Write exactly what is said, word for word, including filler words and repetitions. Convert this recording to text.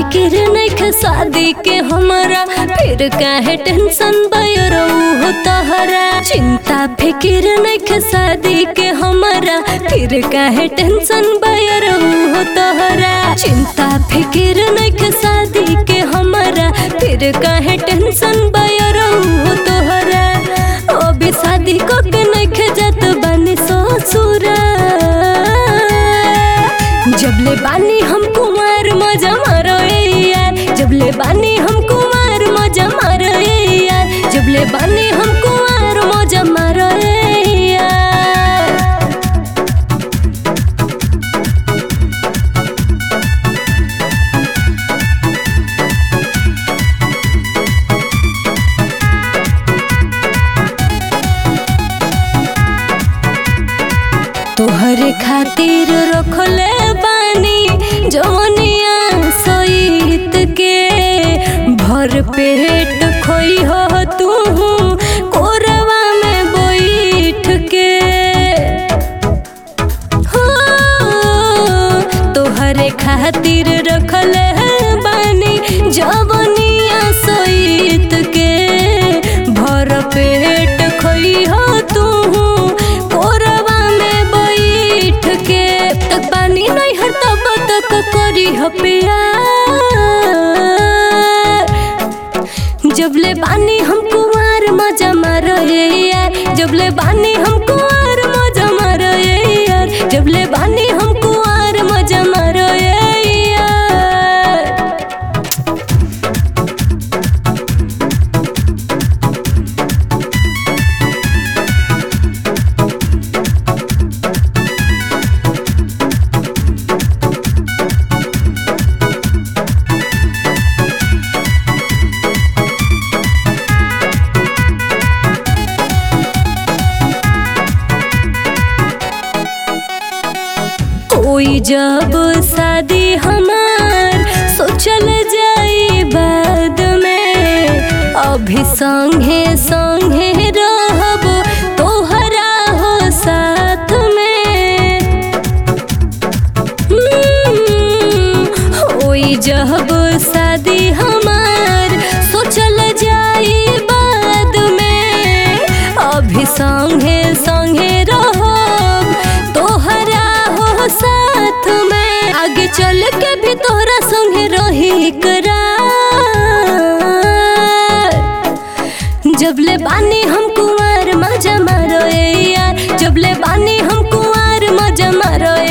फिक्र नइखे शादी के हमरा, फिर काहे टेंशन बयरो हो तहरा। चिंता फिक्र नइखे शादी के हमरा, फिर काहे टेंशन बयरो हो तहरा। चिंता फिक्र नइखे शादी के हमरा, फिर काहे टेंशन बयरो हो तहरा। अभी शादी को के नइखे जात बानी ससुरा। जबले बानी हम कुमार मजा मारो यार, जबले बानी हम कुमार मजा मारो यार, जबले बानी हम कुमार मजा मारो यार। तोहरे खातिर रखले बानी जवनिया सहित के, भर पेट खोई हो तू कोरवा में बैठ के। हो तोहरे खातिर रखले बानी जवनिया सहित के, भर पेट खोई हो तू कोरवा में बैठ के। तक पानी नहीं हर तब तक करी हो प्यार, जबले बानी हम कुमार मजा मारो यार, जबले बानी हम कुमार मजा मारो यार, जबले बानी हम कुमार मजा मारो यार। कोई जब शादी हमार सोचल जाई बाद में, अभी संगे संगे रहब तोहरा हो साथ में। कोई जब शादी हमार सोचल जाई बाद में, अभी संगे संगे रहब तोहरा हो साथ में। आगे चल के भी तोहरा संगे रही करार, जबले बानी हम कुमार मजा मारो यार, जबले बानी हम कुमार मजा मारो